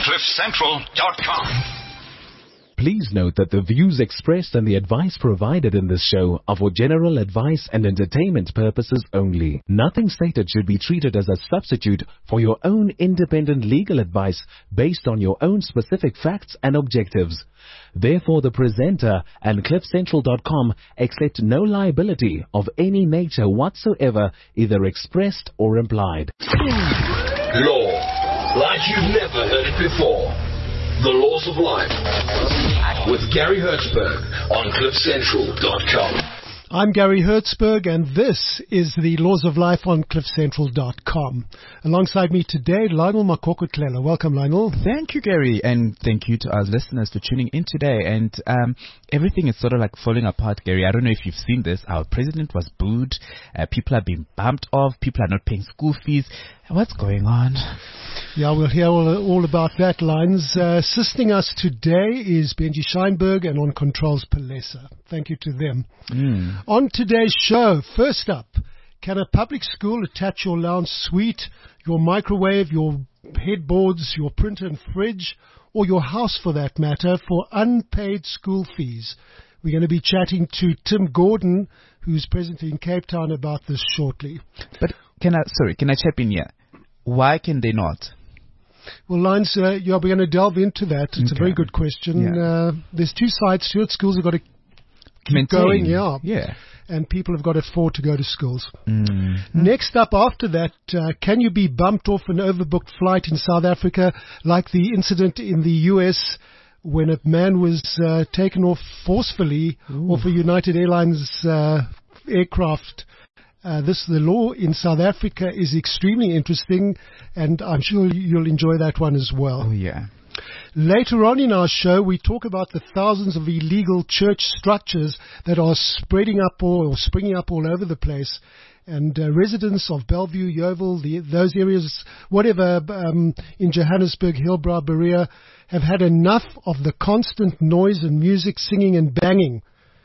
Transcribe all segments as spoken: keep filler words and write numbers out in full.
cliff central dot com. Please note that the views expressed and the advice provided in this show are for general advice and entertainment purposes only. Nothing stated should be treated as a substitute for your own independent legal advice based on your own specific facts and objectives. Therefore, the presenter and cliff central dot com accept no liability of any nature whatsoever, either expressed or implied. Law, like you've never heard it before. The Laws of Life with Gary Hertzberg on cliff central dot com. I'm Gary Hertzberg, and this is the Laws of Life on cliff central dot com. Alongside me today, Lionel Makokotlela. Welcome, Lionel. Thank you, Gary, and thank you to our listeners for tuning in today. And um, everything is sort of like falling apart, Gary. I don't know if you've seen this. Our president was booed. Uh, people are being bumped off. People are not paying school fees. What's going on? Yeah, we'll hear all, all about that, Lines. Uh, assisting us today is Benji Scheinberg, and on controls, Palesa. Thank you to them. Mm. On today's show, first up, can a public school attach your lounge suite, your microwave, your headboards, your printer and fridge, or your house for that matter, for unpaid school fees? We're going to be chatting to Tim Gordon, who's present in Cape Town, about this shortly. But can I, sorry, can I chip in here? Why can they not? Well, Lines, uh, yeah, we're going to delve into that. It's Okay. a very good question. Yeah. Uh, there's two sides to it. Schools have got to keep Maintain. going, yeah. Yeah. And people have got to afford to go to schools. Mm. Next up after that, uh, can you be bumped off an overbooked flight in South Africa, like the incident in the U S when a man was uh, taken off forcefully Ooh. off a United Airlines uh, aircraft? Uh, this, the law in South Africa is extremely interesting, and I'm sure you'll enjoy that one as well. Oh, yeah. Later on in our show, we talk about the thousands of illegal church structures that are spreading up all, or springing up all over the place. And uh, residents of Bellevue, Yeovil, the, those areas, whatever, um, in Johannesburg, Hillbrow, Berea, have had enough of the constant noise and music, singing and banging.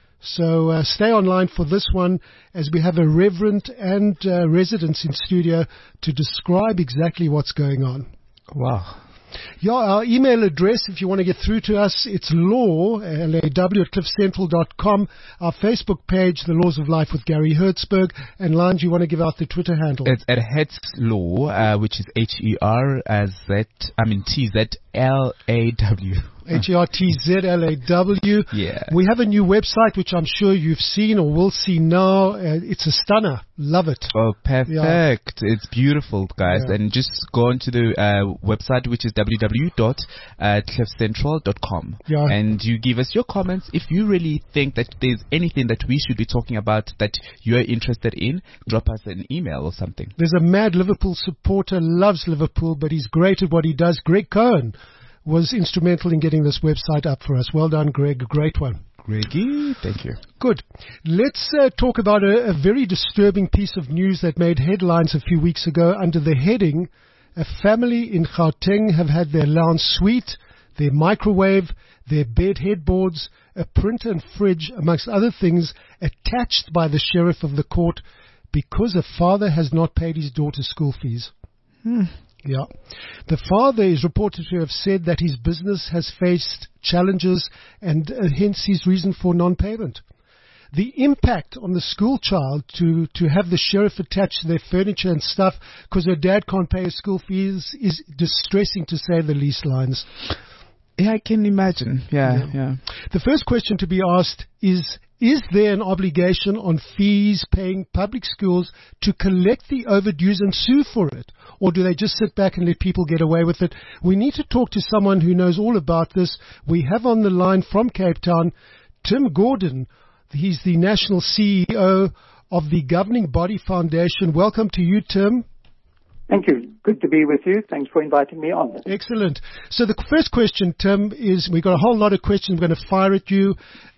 So uh, stay online for this one, as we have a reverend and uh, residents in studio to describe exactly what's going on. Wow. Yeah, our email address, if you want to get through to us, it's law, L A W, at cliff central dot com. Our Facebook page, The Laws of Life with Gary Hertzberg. And Lines, you want to give out the Twitter handle? It's at Hertz Law, uh, which is H E R Z, I mean T Z L A W. H E R T Z L A W. Yeah. We have a new website, which I'm sure you've seen or will see now. Uh, it's a stunner. Love it. Oh, perfect. Yeah. It's beautiful, guys. Yeah. And just go onto the uh, website, which is w w w dot cliff central dot com. Yeah. And you give us your comments. If you really think that there's anything that we should be talking about that you're interested in, drop us an email or something. There's a mad Liverpool supporter, loves Liverpool, but he's great at what he does. Greg Cohen was instrumental in getting this website up for us. Well done, Greg. A great one. Greggy, thank you. Good. Let's uh, talk about a, a very disturbing piece of news that made headlines a few weeks ago under the heading, a family in Gauteng have had their lounge suite, their microwave, their bed headboards, a printer and fridge, amongst other things, attached by the sheriff of the court because a father has not paid his daughter's school fees. Hmm. Yeah. The father is reported to have said that his business has faced challenges and uh, hence his reason for non-payment. The impact on the school child to, to have the sheriff attach their furniture and stuff because her dad can't pay his school fees is distressing, to say the least, Lines. Yeah, I can imagine. Yeah, yeah. yeah. The first question to be asked is, is there an obligation on fees paying public schools to collect the overdues and sue for it? Or do they just sit back and let people get away with it? We need to talk to someone who knows all about this. We have on the line from Cape Town, Tim Gordon. He's the national C E O of the Governing Body Foundation. Welcome to you, Tim. Thank you. Good to be with you. Thanks for inviting me on. Excellent. So the first question, Tim, is we've got a whole lot of questions we're going to fire at you.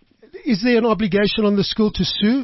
Is there an obligation on the school to sue?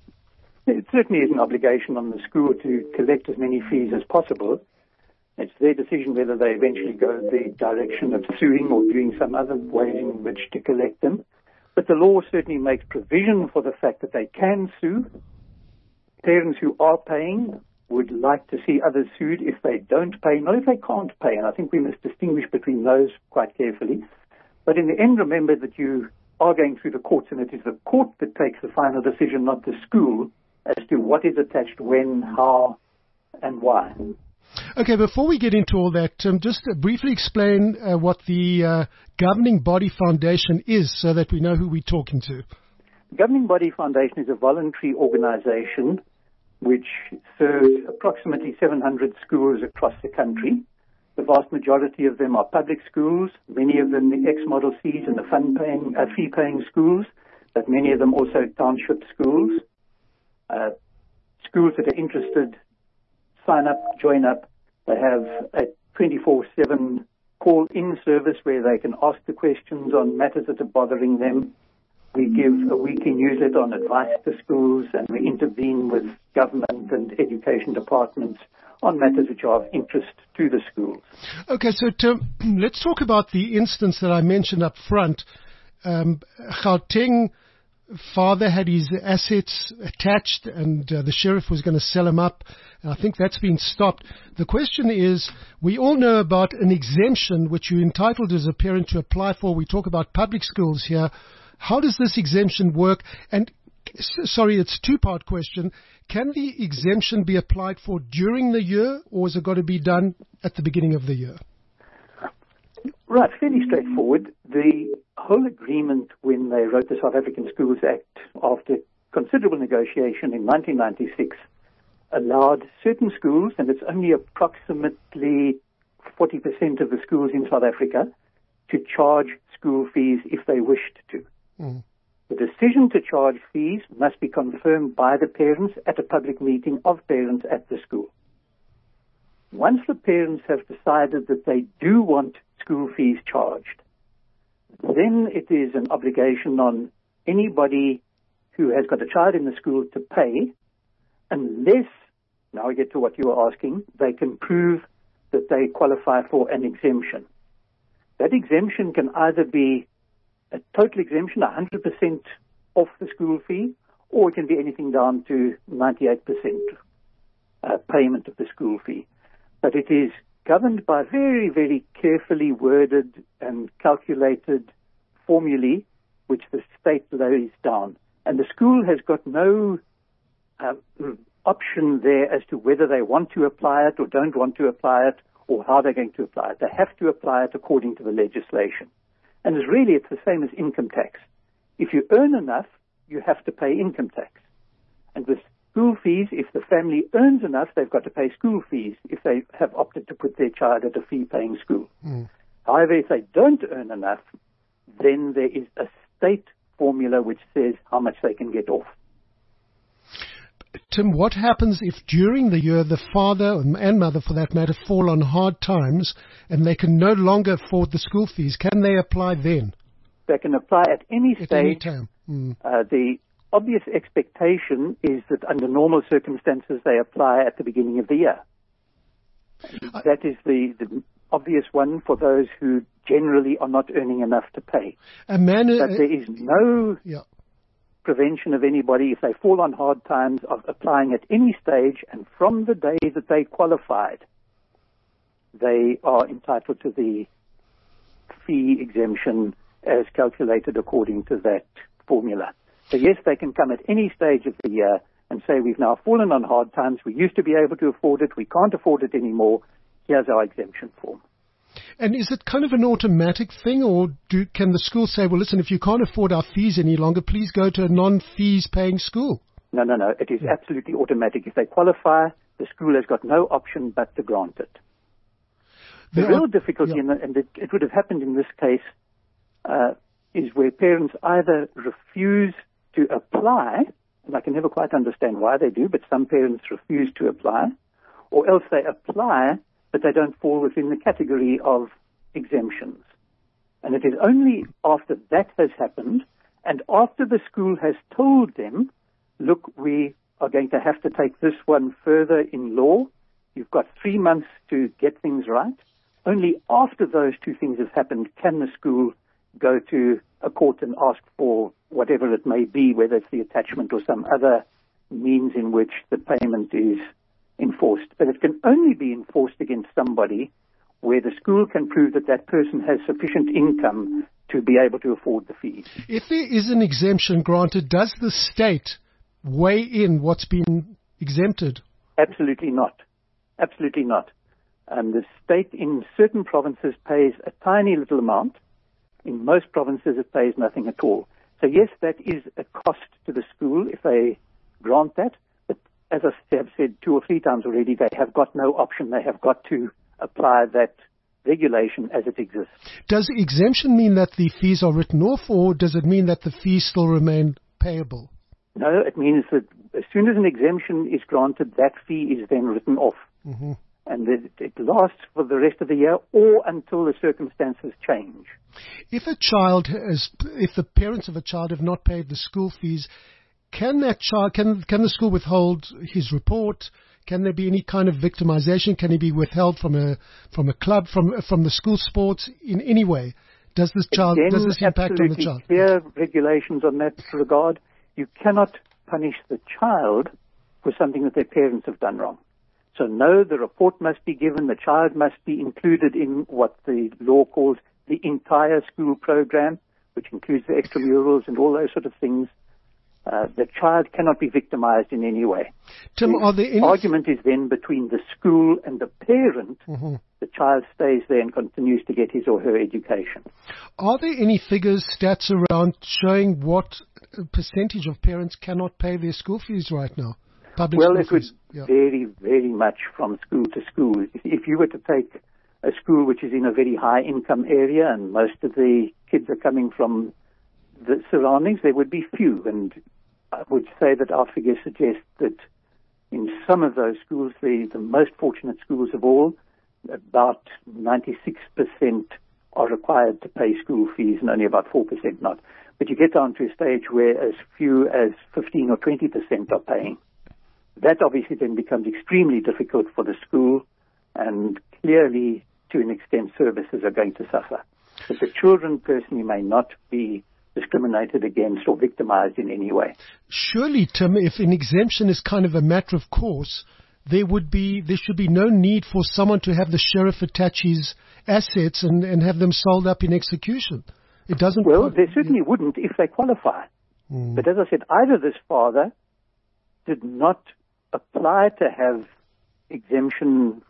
It certainly is an obligation on the school to collect as many fees as possible. It's their decision whether they eventually go the direction of suing or doing some other way in which to collect them. But the law certainly makes provision for the fact that they can sue. Parents who are paying would like to see others sued if they don't pay, not if they can't pay. And I think we must distinguish between those quite carefully. But in the end, remember that you are going through the courts, and it is the court that takes the final decision, not the school, as to what is attached, when, how, and why. Okay, before we get into all that, um, just uh, briefly explain uh, what the uh, Governing Body Foundation is so that we know who we're talking to. The Governing Body Foundation is a voluntary organization which serves approximately seven hundred schools across the country. The vast majority of them are public schools, many of them the ex-Model Cs and the fund-paying, uh, fee-paying schools, but many of them also township schools. Uh, schools that are interested, sign up, join up. They have a twenty-four seven call-in service where they can ask the questions on matters that are bothering them. We give a weekly newsletter on advice to schools, and we intervene with government and education departments on matters which are of interest to the schools. Okay, so Tim, let's talk about the instance that I mentioned up front. Um, Gauteng father had his assets attached, and uh, the sheriff was going to sell them up. And I think that's been stopped. The question is, we all know about an exemption which you're entitled as a parent to apply for. We talk about public schools here. How does this exemption work? And sorry, it's a two-part question. Can the exemption be applied for during the year, or has it got to be done at the beginning of the year? Right, fairly straightforward. The whole agreement when they wrote the South African Schools Act after considerable negotiation in nineteen ninety-six allowed certain schools, and it's only approximately forty percent of the schools in South Africa, to charge school fees if they wished to. Mm. The decision to charge fees must be confirmed by the parents at a public meeting of parents at the school. Once the parents have decided that they do want school fees charged, then it is an obligation on anybody who has got a child in the school to pay, unless, now we get to what you were asking, they can prove that they qualify for an exemption. That exemption can either be a total exemption, one hundred percent off the school fee, or it can be anything down to ninety-eight percent uh, payment of the school fee. But it is governed by very, very carefully worded and calculated formulae which the state lays down. And the school has got no uh, option there as to whether they want to apply it or don't want to apply it, or how they're going to apply it. They have to apply it according to the legislation. And it's really, it's the same as income tax. If you earn enough, you have to pay income tax. And with school fees, if the family earns enough, they've got to pay school fees if they have opted to put their child at a fee-paying school. Mm. However, if they don't earn enough, then there is a state formula which says how much they can get off. Tim, what happens if during the year the father and mother, for that matter, fall on hard times and they can no longer afford the school fees? Can they apply then? They can apply at any stage. At any time. Mm. Uh, the obvious expectation is that under normal circumstances they apply at the beginning of the year. I, that is the, the obvious one for those who generally are not earning enough to pay. A man, but there is no... Yeah. prevention of anybody, if they fall on hard times, of applying at any stage, and from the day that they qualified, they are entitled to the fee exemption as calculated according to that formula. So yes, they can come at any stage of the year and say, we've now fallen on hard times, we used to be able to afford it, we can't afford it anymore, here's our exemption form. And is it kind of an automatic thing, or do, can the school say, well, listen, if you can't afford our fees any longer, please go to a non-fees paying school? No, no, no. It is yeah. absolutely automatic. If they qualify, the school has got no option but to grant it. The there real are, difficulty, yeah. in the, and it, it would have happened in this case, uh, is where parents either refuse to apply, and I can never quite understand why they do, but some parents refuse to apply, or else they apply, but they don't fall within the category of exemptions. And it is only after that has happened, and after the school has told them, look, we are going to have to take this one further in law, you've got three months to get things right, only after those two things have happened can the school go to a court and ask for whatever it may be, whether it's the attachment or some other means in which the payment is enforced. But it can only be enforced against somebody where the school can prove that that person has sufficient income to be able to afford the fees. If there is an exemption granted, does the state weigh in what's been exempted? Absolutely not. Absolutely not. Um, the state in certain provinces pays a tiny little amount. In most provinces it pays nothing at all. So yes, that is a cost to the school if they grant that. But as I have said two or three times already, they have got no option. They have got to apply that regulation as it exists. Does exemption mean that the fees are written off, or does it mean that the fees still remain payable? No, it means that as soon as an exemption is granted, that fee is then written off. Mm-hmm. And it, it lasts for the rest of the year or until the circumstances change. If a child has, if the parents of a child have not paid the school fees, can that child, can, can the school withhold his report? Can there be any kind of victimization? Can he be withheld from a, from a club, from, from the school sports in any way? Does this child, Again, does this impact on the child? Clear regulations on that regard. You cannot punish the child for something that their parents have done wrong. So no, the report must be given. The child must be included in what the law calls the entire school program, which includes the extramurals and all those sort of things. Uh, the child cannot be victimized in any way. Tim, the are there any... argument is then between the school and the parent. Mm-hmm. The child stays there and continues to get his or her education. Are there any figures, stats around showing what percentage of parents cannot pay their school fees right now? Public well, school it would fees. Yeah. vary very much from school to school. If, if you were to take a school which is in a very high income area and most of the kids are coming from the surroundings, there would be few. And I would say that our figures suggest that in some of those schools, the, the most fortunate schools of all, about ninety-six percent are required to pay school fees and only about four percent not. But you get down to a stage where as few as fifteen or twenty percent are paying. That obviously then becomes extremely difficult for the school, and clearly, to an extent, services are going to suffer. But the children personally may not be discriminated against or victimized in any way. Surely, Tim, if an exemption is kind of a matter of course, there would be, there should be no need for someone to have the sheriff attach his assets and, and have them sold up in execution. It doesn't. Well, qual- they certainly wouldn't if they qualify. Mm. But as I said, either this father did not apply to have exemption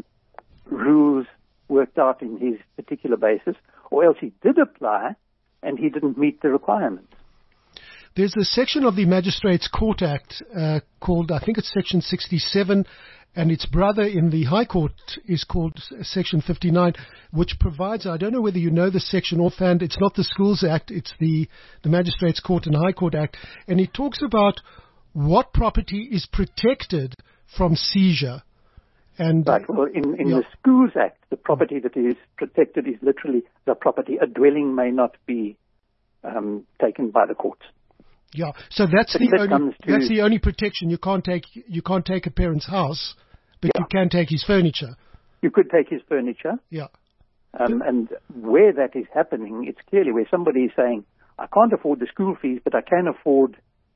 rules worked out in his particular basis, or else he did apply and he didn't meet the requirements. There's a section of the Magistrates Court Act uh, called, I think it's Section sixty-seven, and its brother in the High Court is called Section fifty-nine, which provides, I don't know whether you know the section offhand, it's not the Schools Act, it's the, the Magistrates Court and High Court Act, and it talks about what property is protected from seizure. And Right. Well, in, in yeah. the Schools Act, the property that is protected is literally the property. A dwelling may not be um, taken by the courts. Yeah, so that's But the if it only comes to- that's the only protection. You can't take you can't take a parent's house, but Yeah. you can take his furniture. You could take his furniture, Yeah. um, and where that is happening, it's clearly where somebody is saying, I can't afford the school fees, but I can afford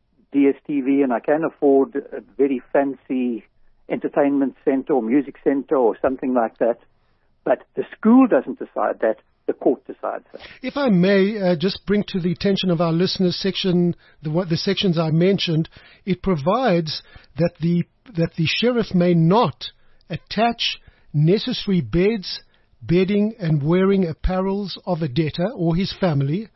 D S T V and I can afford a very fancy entertainment center or music center or something like that. But the school doesn't decide that. The court decides that. If I may uh, just bring to the attention of our listeners section, the, what, the sections I mentioned, it provides that the, that the sheriff may not attach necessary beds, bedding and wearing apparels of a debtor or his family.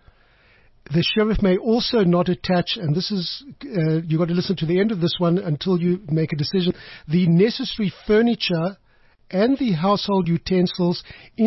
The sheriff may also not attach, and this is, uh, you've got to listen to the end of this one until you make a decision, the necessary furniture and the household utensils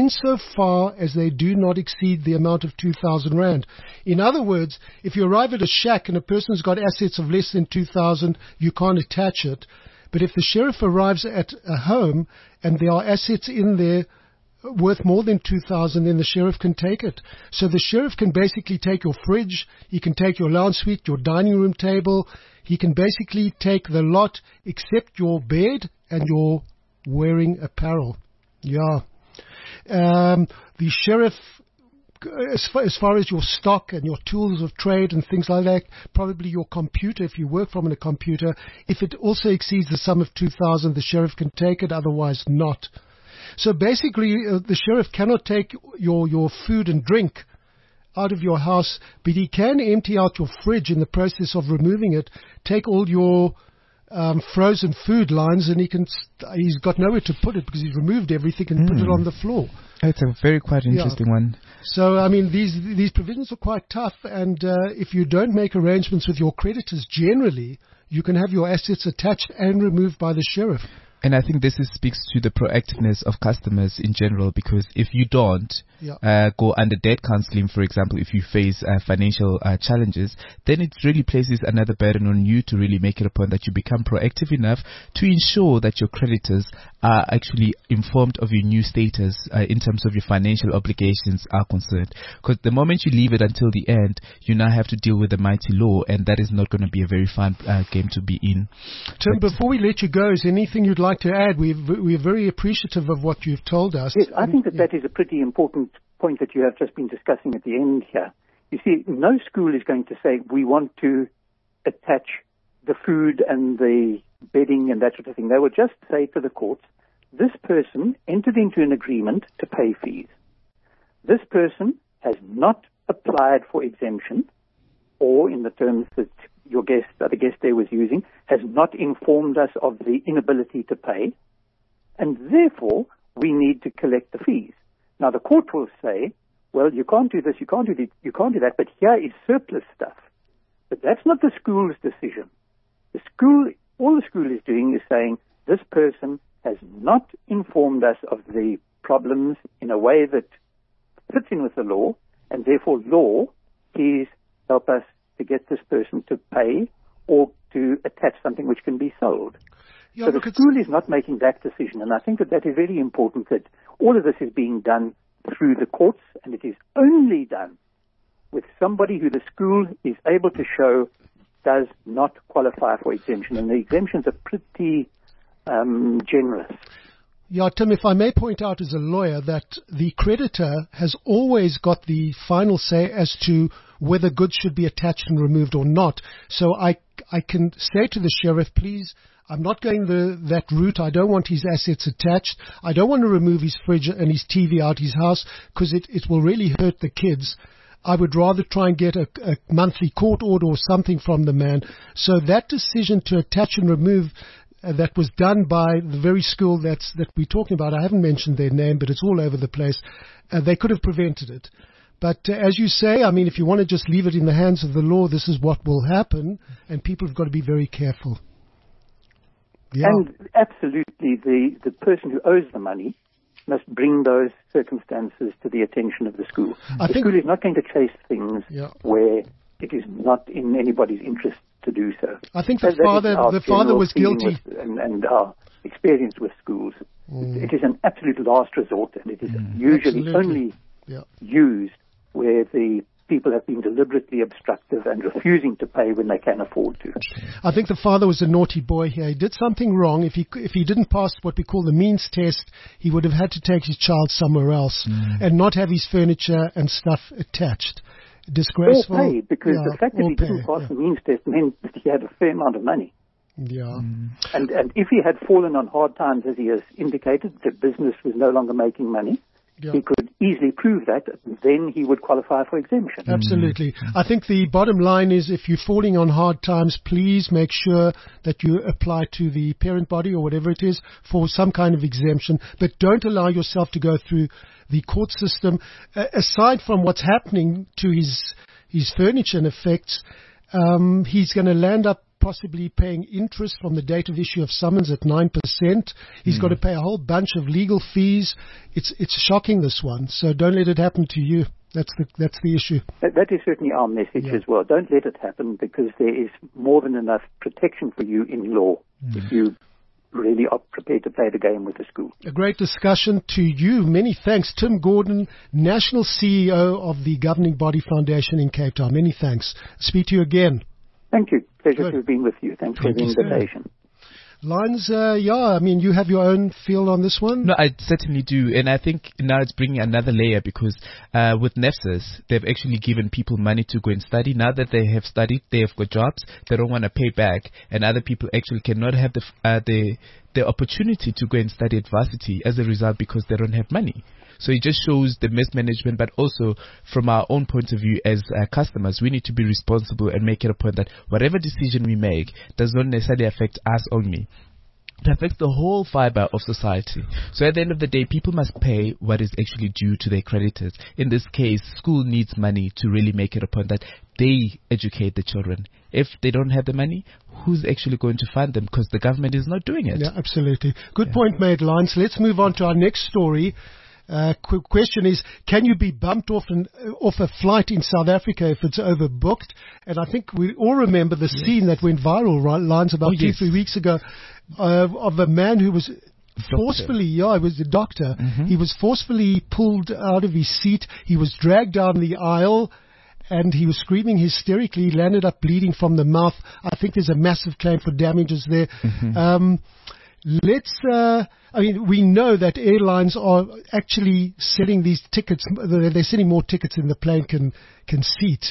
insofar as they do not exceed the amount of two thousand rand. In other words, if you arrive at a shack and a person's got assets of less than two thousand, you can't attach it. But if the sheriff arrives at a home and there are assets in there worth more than two thousand, then the sheriff can take it. So the sheriff can basically take your fridge, he can take your lounge suite, your dining room table, he can basically take the lot except your bed and your wearing apparel. Yeah. Um, the sheriff as far, as far as your stock and your tools of trade and things like that, probably your computer, if you work from a computer, if it also exceeds the sum of two thousand, the sheriff can take it, otherwise not. So basically, uh, the sheriff cannot take your, your food and drink out of your house, but he can empty out your fridge in the process of removing it, take all your um, frozen food lines, and he can, he's got nowhere to put it because he's removed everything and mm. put it on the floor. It's a very quite interesting yeah. one. So, I mean, these these provisions are quite tough, and uh, if you don't make arrangements with your creditors generally, you can have your assets attached and removed by the sheriff. And I think this is, speaks to the proactiveness of customers in general, because if you don't yeah. uh, go under debt counseling, for example, if you face uh, financial uh, challenges, then it really places another burden on you to really make it a point that you become proactive enough to ensure that your creditors are actually informed of your new status uh, in terms of your financial obligations are concerned. Because the moment you leave it until the end, you now have to deal with the mighty law, and that is not going to be a very fun uh, game to be in. Tim, but before we let you go, is there anything you'd like to add? We've, we're very appreciative of what you've told us. Yes, I think that yeah. that is a pretty important point that you have just been discussing at the end here. You see, no school is going to say, we want to attach the food and the bedding and that sort of thing. They will just say to the courts, this person entered into an agreement to pay fees. This person has not applied for exemption, or in the terms that your guest, the other guest there was using, has not informed us of the inability to pay, and therefore we need to collect the fees. Now the court will say, well, you can't do this, you can't do that, you can't do that, but here is surplus stuff. But that's not the school's decision. The school, all the school is doing is saying, this person has not informed us of the problems in a way that fits in with the law, and therefore law, please help us to get this person to pay or to attach something which can be sold. Yeah, so the school is not making that decision, and I think that that is very important, that all of this is being done through the courts, and it is only done with somebody who the school is able to show does not qualify for exemption, and the exemptions are pretty um, generous. Yeah, Tim, if I may point out as a lawyer that the creditor has always got the final say as to whether goods should be attached and removed or not. So I, I can say to the sheriff, please, I'm not going the, that route. I don't want his assets attached. I don't want to remove his fridge and his T V out his house because it, it will really hurt the kids. I would rather try and get a, a monthly court order or something from the man. So that decision to attach and remove Uh, that was done by the very school that's, that we're talking about. I haven't mentioned their name, but it's all over the place. Uh, they could have prevented it. But uh, as you say, I mean, if you want to just leave it in the hands of the law, this is what will happen, and people have got to be very careful. Yeah. And absolutely, the, the person who owes the money must bring those circumstances to the attention of the school. I the think school is not going to chase things yeah. where it is not in anybody's interest to do so. I think the that, father, that the father was guilty, with, and, and our experience with schools. Mm. It, it is an absolute last resort, and it is mm. usually Absolutely. only yeah. used where the people have been deliberately obstructive and refusing to pay when they can afford to. I think the father was a naughty boy here. He did something wrong. If he if he didn't pass what we call the means test, he would have had to take his child somewhere else mm. and not have his furniture and stuff attached. Disgraceful. Or pay, because yeah, the fact that he pay, didn't pass yeah. the means test meant that he had a fair amount of money. Yeah. Mm. And and if he had fallen on hard times, as he has indicated, the business was no longer making money, yeah. he could easily prove that, then he would qualify for exemption. Absolutely. Mm. I think the bottom line is if you're falling on hard times, please make sure that you apply to the parent body or whatever it is for some kind of exemption, but don't allow yourself to go through the court system. Uh, aside from what's happening to his his furniture and effects, um, he's going to land up possibly paying interest from the date of issue of summons at nine percent. He's mm. got to pay a whole bunch of legal fees. It's it's shocking, this one. So don't let it happen to you. That's the that's the issue. That, that is certainly our message yeah. as well. Don't let it happen, because there is more than enough protection for you in law mm. if you really are prepared to play the game with the school. A great discussion to you. Many thanks. Tim Gordon, National C E O of the Governing Body Foundation in Cape Town. Many thanks. Speak to you again. Thank you. Pleasure Good. to have been with you. Thanks Thank for the you, invitation. sir. Lines, uh, yeah, I mean, you have your own feel on this one? No, I certainly do. And I think now it's bringing another layer because uh, with NSFAS, they've actually given people money to go and study. Now that they have studied, they have got jobs, they don't want to pay back. And other people actually cannot have the, uh, the, the opportunity to go and study at varsity as a result because they don't have money. So it just shows the mismanagement, but also from our own point of view as uh, customers, we need to be responsible and make it a point that whatever decision we make does not necessarily affect us only. It affects the whole fiber of society. So at the end of the day, people must pay what is actually due to their creditors. In this case, school needs money to really make it a point that they educate the children. If they don't have the money, who's actually going to fund them? Because the government is not doing it. Yeah, absolutely. Good Yeah. point made, Lance. Let's move on to our next story. Uh, quick question is, can you be bumped off an, uh, off a flight in South Africa if it's overbooked? And I think we all remember the yes. scene that went viral, right, Lance, about oh, two, yes. three weeks ago, uh, of a man who was forcefully, yeah, he was a doctor. Mm-hmm. He was forcefully pulled out of his seat. He was dragged down the aisle. And he was screaming hysterically. He landed up bleeding from the mouth. I think there's a massive claim for damages there. Mm-hmm. Um, let's, uh, I mean, we know that airlines are actually selling these tickets. They're selling more tickets than the plane can, can seat.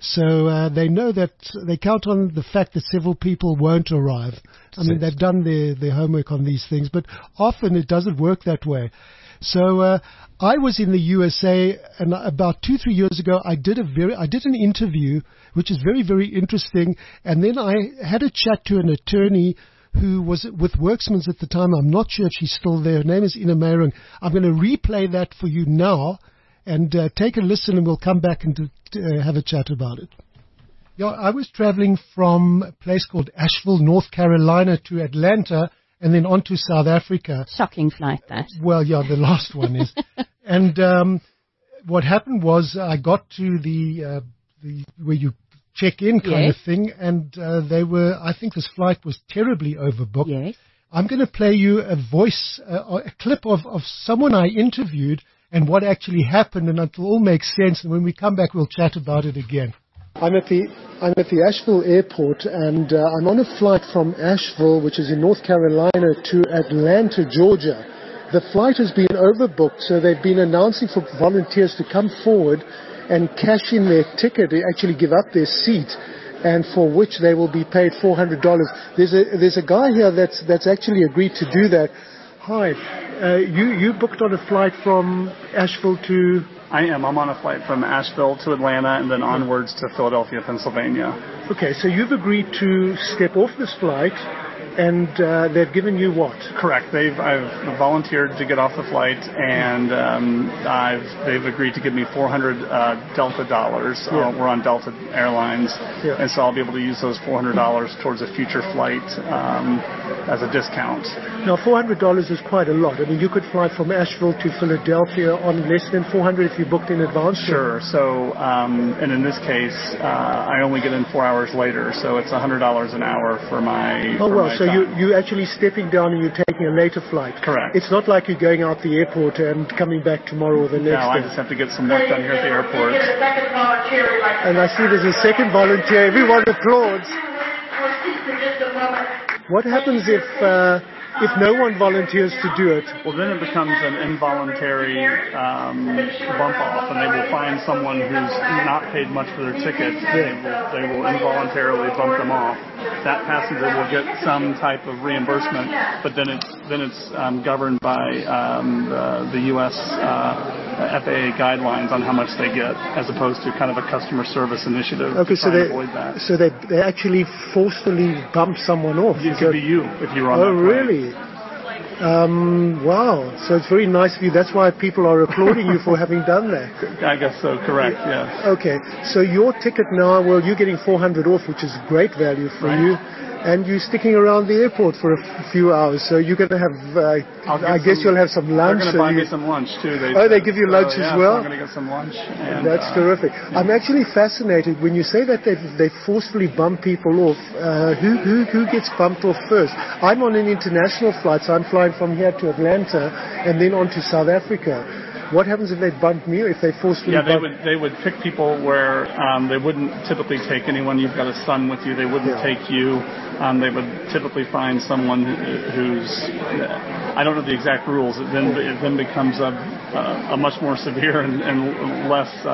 So uh, they know that they count on the fact that several people won't arrive. I mean, they've done their, their homework on these things, but often it doesn't work that way. So uh, I was in the U S A, and about two, three years ago, I did a very, I did an interview, which is very, very interesting. And then I had a chat to an attorney who was with Worksmans at the time. I'm not sure if she's still there. Her name is Ina Meyrung. I'm going to replay that for you now, and uh, take a listen, and we'll come back and uh, have a chat about it. Yeah, I was traveling from a place called Asheville, North Carolina, to Atlanta, and then on to South Africa. Shocking flight, that. Well, yeah, the last one is. And um, what happened was I got to the, uh, the where you check in kind yes. of thing, and uh, they were, I think this flight was terribly overbooked. Yes. I'm going to play you a voice, uh, a clip of, of someone I interviewed and what actually happened, and it'll all make sense. And when we come back, we'll chat about it again. I'm at the I'm at the Asheville airport, and uh, I'm on a flight from Asheville, which is in North Carolina, to Atlanta, Georgia. The flight has been overbooked, so they've been announcing for volunteers to come forward and cash in their ticket, to actually give up their seat, and for which they will be paid four hundred dollars. There's a there's a guy here that's that's actually agreed to do that. Hi, uh, you you booked on a flight from Asheville to. I am. I'm on a flight from Asheville to Atlanta and then onwards to Philadelphia, Pennsylvania. Okay, so you've agreed to step off this flight, and uh, they've given you what? Correct. They've I've volunteered to get off the flight, and um, I've they've agreed to give me four hundred uh, Delta dollars. Yeah. Uh, we're on Delta Airlines, yeah. and so I'll be able to use those four hundred dollars towards a future flight um, as a discount. Now, four hundred dollars is quite a lot. I mean, you could fly from Asheville to Philadelphia on less than four hundred dollars if you booked in advance. Sure. So, um, and in this case, uh, I only get in four hours later, so it's one hundred dollars an hour for my. Oh for well, my so time. you you actually stepping down and you're taking a later flight. Correct. It's not like you're going out the airport and coming back tomorrow or the next No, I day. just have to get some work done here at the airport. And I see there's a second volunteer. Everyone applauds. What happens if uh, if no one volunteers to do it? Well, then it becomes an involuntary um, bump off, and they will find someone who's not paid much for their ticket. They will, they will involuntarily bump them off. That passenger will get some type of reimbursement, but then it's then it's um, governed by um, the, the U S uh, F A A guidelines on how much they get, as opposed to kind of a customer service initiative Okay, to so try they and avoid that. so they they actually forcefully bump someone off. It could be you if you were on Oh, that plane. really? Um, wow. So it's very nice of you. That's why people are applauding you for having done that. I guess so, correct, yes. Okay. So your ticket now, well, you're getting four hundred off, which is great value for Right. you. And you're sticking around the airport for a f- few hours. So you're going to have, uh, I'll get I guess some- you'll have some lunch. They're going to so buy you- me some lunch, too. They Oh, they said. give you So, lunch as yeah, well? So I'm going to get some lunch. And, That's uh, terrific. I'm actually fascinated when you say that they they forcefully bump people off. Uh, who who who gets bumped off first? I'm on an international flight, so I'm flying from here to Atlanta and then on to South Africa. What happens if they bump me or if they forcefully Yeah, they bump? would they would pick people where um, they wouldn't typically take anyone. You've got a son with you. They wouldn't Yeah. take you. Um, they would typically find someone who's, I don't know the exact rules. It then it then becomes a a, a much more severe and, and less uh,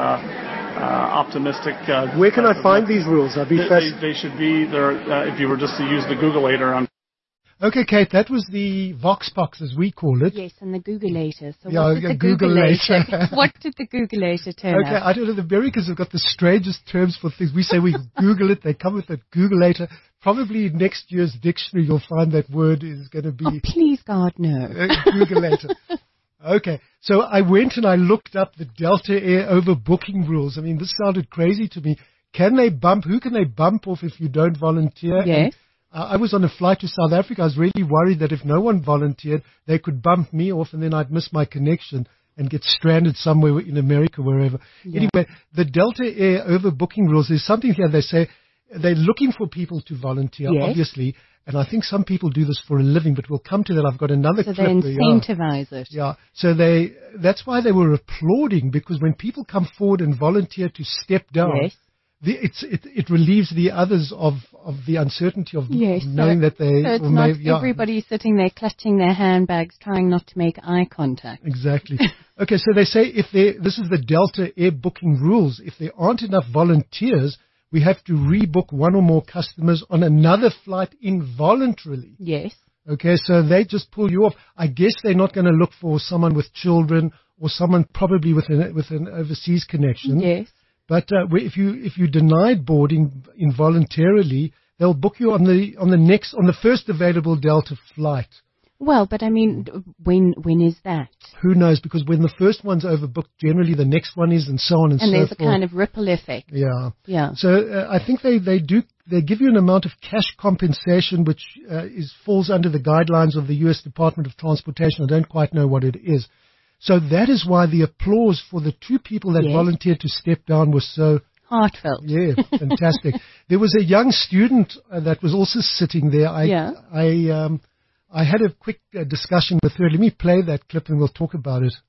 uh, optimistic. Uh, Where can I find these rules? I'd be they, fascinated. they, they should be there. Uh, if you were just to use the Googleator on. Okay, Kate, that was the VoxBox, as we call it. Yes, and the Googleator. So Yeah, what did a the Googleator. Googleator? What did the Googleator turn Okay, up? I don't know. The Americans have got the strangest terms for things. We say we Google it. They come with a Googleator. Probably next year's dictionary, you'll find that word is going to be Oh, please, God, no. uh, Googleator. Okay, so I went and I looked up the Delta Air overbooking rules. I mean, this sounded crazy to me. Can they bump? Who can they bump off if you don't volunteer? Yes. Uh, I was on a flight to South Africa. I was really worried that if no one volunteered, they could bump me off and then I'd miss my connection and get stranded somewhere in America, wherever. Yeah. Anyway, the Delta Air overbooking rules, there's something here. They say they're looking for people to volunteer, Yes. obviously. And I think some people do this for a living, but we'll come to that. I've got another So clip. they yeah. incentivize it. Yeah, so they, that's why they were applauding, because when people come forward and volunteer to step down, Yes. the, it's, it, it relieves the others of, of the uncertainty of Yes, knowing so, that they... so it's or not may- yeah, everybody sitting there clutching their handbags trying not to make eye contact. exactly. Okay, so they say if there, this is the Delta Air booking rules, if there aren't enough volunteers, we have to rebook one or more customers on another flight involuntarily. Yes. Okay, so they just pull you off. I guess they're not going to look for someone with children or someone probably with an, with an overseas connection. Yes. But uh, where- if you if you denied boarding involuntarily, they'll book you on the on the next on the first available Delta flight. Well, but I mean, when when is that? Who knows? Because when the first one's overbooked, generally the next one is, and so on and, And so there's forth. a kind of ripple effect. Yeah. Yeah. So uh, I think they, they do they give you an amount of cash compensation which uh, is falls under the guidelines of the U S Department of Transportation. I don't quite know what it is. So that is why the applause for the two people that Yes. volunteered to step down was so Heartfelt. yeah fantastic. There was a young student uh, that was also sitting there. I Yeah. I um I had a quick uh, discussion with her. Let me play that clip and we'll talk about it.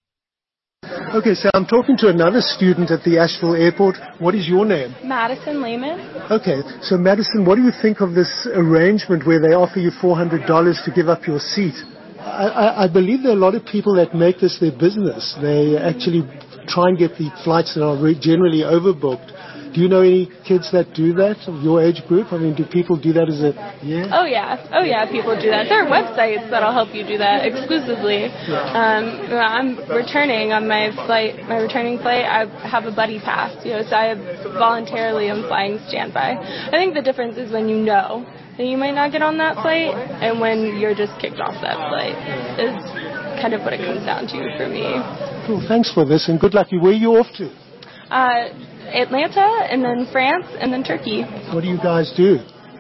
Okay, so I'm talking to another student at the Asheville airport. What is your name? Madison Lehman. Okay, so Madison, what do you think of this arrangement where they offer you four hundred dollars to give up your seat? I, I, I believe there are a lot of people that make this their business. They actually try and get the flights that are re- generally overbooked. Do you know any kids that do that of your age group? I mean, do people do that as a, yeah? Oh yeah, oh yeah, people do that. There are websites that'll help you do that exclusively. Um, I'm returning on my flight, my returning flight. I have a buddy pass, you know, so I voluntarily am flying standby. I think the difference is when you know that you might not get on that flight, and when you're just kicked off that flight is kind of what it comes down to for me. Cool, thanks for this and good luck. Where are you off to? Uh, Atlanta, and then France, and then Turkey. What do you guys do?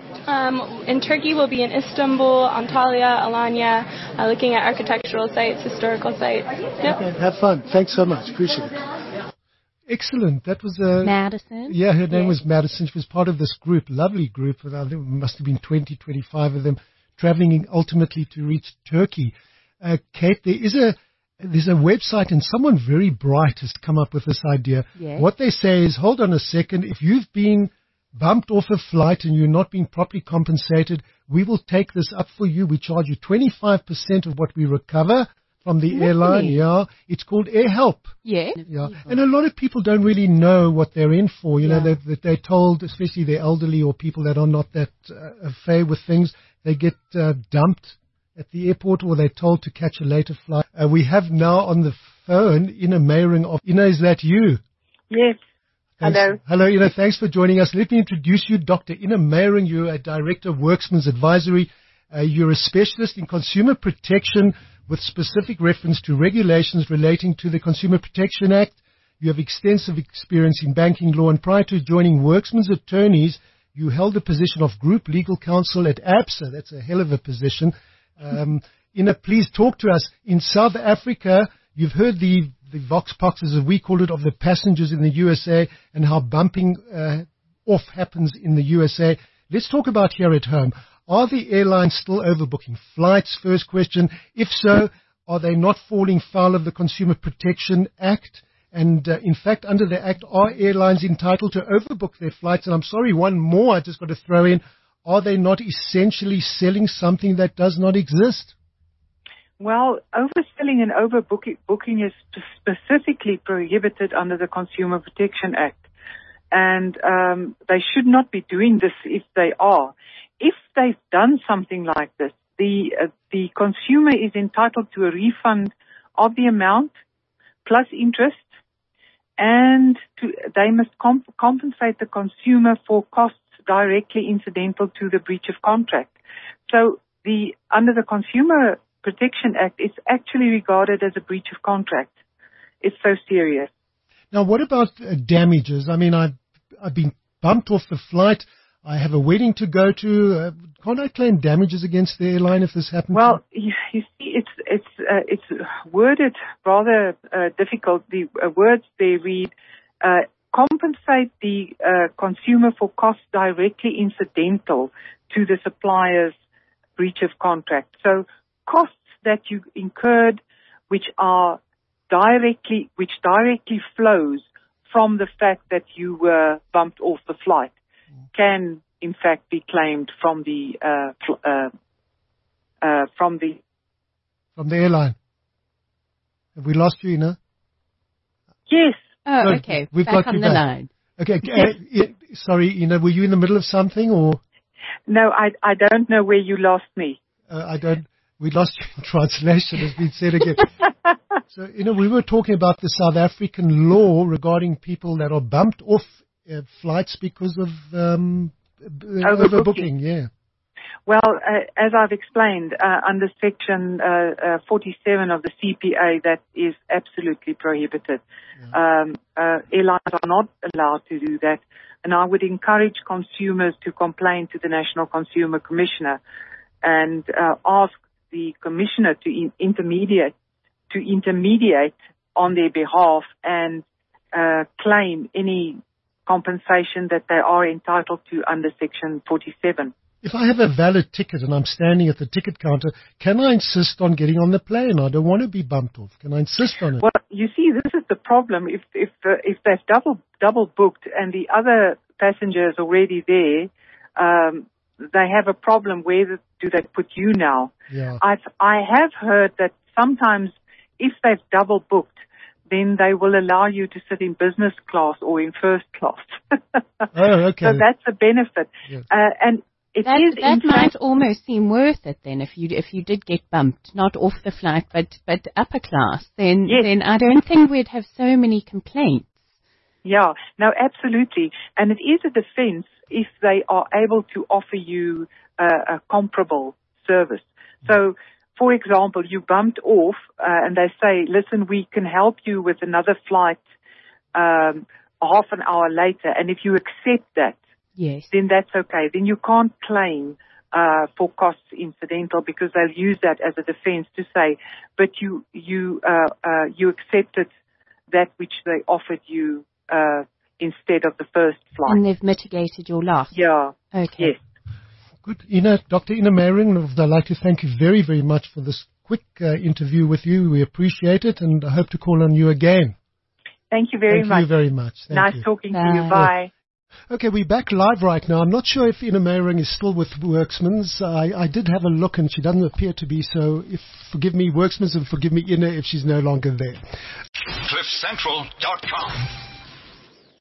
Um, in Turkey, we'll be in Istanbul, Antalya, Alanya, uh, looking at architectural sites, historical sites. Yep. Okay, have fun. Thanks so much. Appreciate it. Excellent. That was a... Madison. Yeah, her name Yes. was Madison. She was part of this group, lovely group. And I think it must have been twenty, twenty-five of them traveling ultimately to reach Turkey. Uh, Kate, there is a... There's a website and someone very bright has come up with this idea. Yes. What they say is, hold on a second, if you've been bumped off a flight and you're not being properly compensated, we will take this up for you. We charge you twenty-five percent of what we recover from the Really? airline. Yeah, it's called Air Help. Yes. Yeah, and a lot of people don't really know what they're in for. You know, Yeah. they, that they're told, especially the elderly or people that are not that uh, affair with things, they get uh, dumped at the airport or they're told to catch a later flight. Uh, we have now on the phone Ina Meyering of Ina, is that you? Yes. Thanks. Hello. Hello, Ina. Thanks for joining us. Let me introduce you, Doctor Ina Meyering. You're a Director of Worksman's Advisory. Uh, you're a specialist in consumer protection with specific reference to regulations relating to the Consumer Protection Act. You have extensive experience in banking law, and prior to joining Worksman's Attorneys, you held a position of Group Legal Counsel at ABSA. That's a hell of a position. Um, Ina, please talk to us. In South Africa, you've heard the, the Vox Pox, as we call it, of the passengers in the U S A and how bumping uh, off happens in the U S A. Let's talk about here at home. Are the airlines still overbooking flights? First question. If so, are they not falling foul of the Consumer Protection Act? And uh, in fact, under the Act, are airlines entitled to overbook their flights? And I'm sorry, one more I just got to throw in. Are they not essentially selling something that does not exist? Well, overselling and overbooking booking is specifically prohibited under the Consumer Protection Act. And um, they should not be doing this if they are. If they've done something like this, the uh, the consumer is entitled to a refund of the amount plus interest, and to, they must comp- compensate the consumer for costs directly incidental to the breach of contract. So the under the Consumer Protection Act, it's actually regarded as a breach of contract. It's so serious. Now, what about uh, damages? I mean, I've, I've been bumped off the flight. I have a wedding to go to. Uh, can't I claim damages against the airline if this happens? Well, you, you see, it's it's uh, it's worded rather uh, difficult. The uh, words they read, uh, compensate the uh, consumer for costs directly incidental to the supplier's breach of contract. So costs that you incurred, which are directly, which directly flows from the fact that you were bumped off the flight, can in fact be claimed from the uh, fl- uh, uh, from the from the airline. Have we lost you, Ina? Yes. Oh, So okay. we've Back got on you the back. line. Okay. Uh, yeah, sorry, Ina, were you in the middle of something, or No, I I don't know where you lost me. uh, I don't? We lost you in translation, has been said again. So, you know, we were talking about the South African law regarding people that are bumped off uh, flights because of um, overbooking. overbooking. Yeah. Well, uh, as I've explained, uh, under Section uh, uh, forty-seven of the C P A, that is absolutely prohibited. Yeah. Um, uh, airlines are not allowed to do that, and I would encourage consumers to complain to the National Consumer Commissioner and uh, ask the Commissioner to in- intermediate to intermediate on their behalf and uh, claim any compensation that they are entitled to under Section forty-seven. If I have a valid ticket and I'm standing at the ticket counter, can I insist on getting on the plane? I don't want to be bumped off. Can I insist on it? Well, you see, this is the problem. If if uh, if they've double double booked and the other passenger is already there, um, they have a problem. Where do they put you now? Yeah. I've I have heard that sometimes if they've double booked, then they will allow you to sit in business class or in first class. Oh, okay. So that's a benefit. Yes. Uh, and it That, is that in might fact, almost seem worth it then if you if you did get bumped, not off the flight, but but upper class. Then Yes. then I don't think we'd have so many complaints. yeah, no, absolutely. And it is a defense if they are able to offer you uh, a comparable service. So, for example, you bumped off uh, and they say, listen, we can help you with another flight um, half an hour later. And if you accept that, Yes. then that's okay. Then you can't claim uh, for costs incidental because they'll use that as a defense to say, but you you uh, uh, you accepted that which they offered you uh, instead of the first flight. And they've mitigated your loss. Yeah. Okay. Yes. Good. Ina, Doctor Ina Meiring, I'd like to thank you very, very much for this quick uh, interview with you. We appreciate it, and I hope to call on you again. Thank you very thank much. you very much. Thank nice you. talking Bye. to you. Bye. Okay, we're back live right now. I'm not sure if Ina Meiring is still with Worksmans. I, I did have a look, and she doesn't appear to be, so if forgive me, Worksmans, and forgive me, Ina, if she's no longer there. cliff central dot com